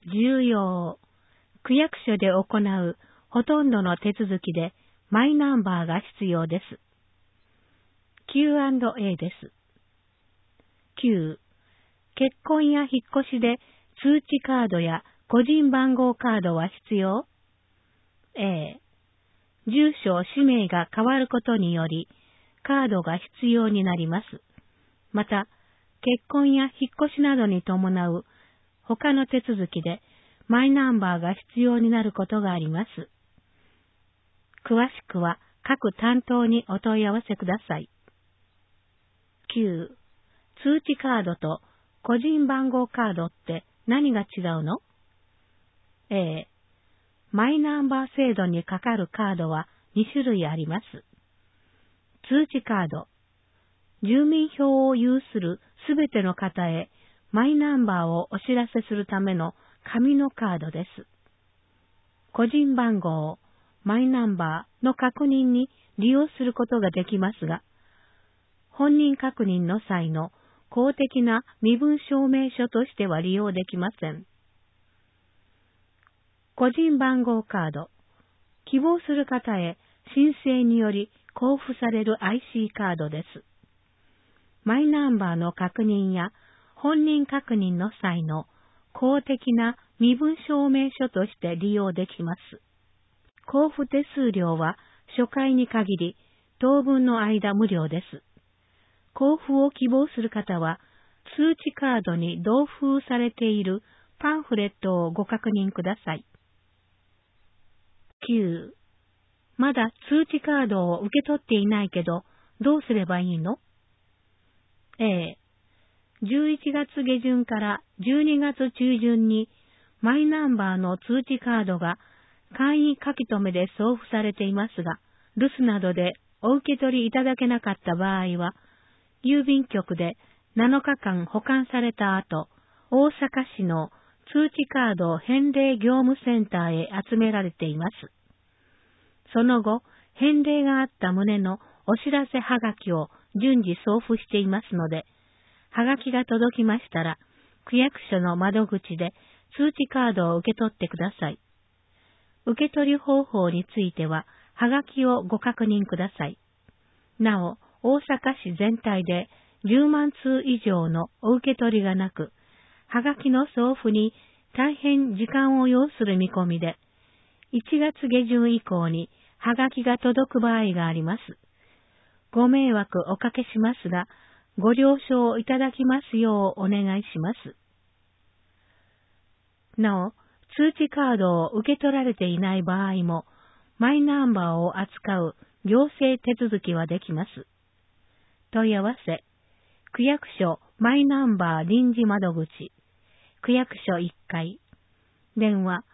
重要。区役所で行うほとんどの手続きでマイナンバーが必要です。Q&A です。9. 結婚や引っ越しで通知カードや個人番号カードは必要？ A. 住所、氏名が変わることによりカードが必要になります。また、結婚や引っ越しなどに伴う他の手続きでマイナンバーが必要になることがあります。詳しくは各担当にお問い合わせください。9. 通知カードと個人番号カードって何が違うの？ A. マイナンバー制度にかかるカードは2種類あります。通知カード。住民票を有するすべての方へマイナンバーをお知らせするための紙のカードです。個人番号、マイナンバーの確認に利用することができますが、本人確認の際の公的な身分証明書としては利用できません。個人番号カード。希望する方へ申請により交付される IC カードです。マイナンバーの確認や本人確認の際の公的な身分証明書として利用できます。交付手数料は初回に限り当分の間無料です。交付を希望する方は通知カードに同封されているパンフレットをご確認ください。9. まだ通知カードを受け取っていないけどどうすればいいの？ A. 11月下旬から12月中旬にマイナンバーの通知カードが簡易書き留めで送付されていますが、留守などでお受け取りいただけなかった場合は、郵便局で7日間保管された後、大阪市の通知カード返礼業務センターへ集められています。その後、返礼があった旨のお知らせはがきを順次送付していますので、はがきが届きましたら、区役所の窓口で通知カードを受け取ってください。受け取り方法については、はがきをご確認ください。なお、大阪市全体で10万通以上のお受け取りがなく、はがきの送付に大変時間を要する見込みで、1月下旬以降にはがきが届く場合があります。ご迷惑おかけしますが、ご了承いただきますようお願いします。なお、通知カードを受け取られていない場合も、マイナンバーを扱う行政手続きはできます。問い合わせ、区役所マイナンバー臨時窓口、区役所1階、電話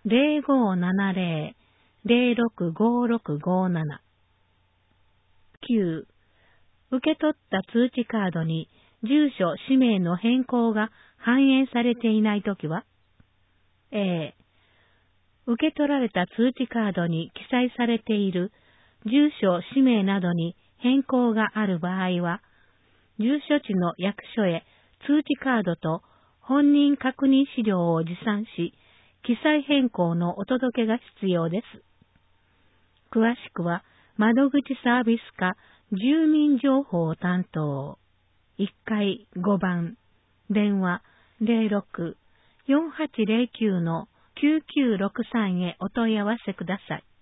0570-065657。9. 受け取った通知カードに住所・氏名の変更が反映されていないときは、A. 受け取られた通知カードに記載されている住所・氏名などに変更がある場合は、住所地の役所へ通知カードと本人確認資料を持参し、記載変更のお届けが必要です。詳しくは、窓口サービス課住民情報担当1階5番電話 06-4809-9963 へお問い合わせください。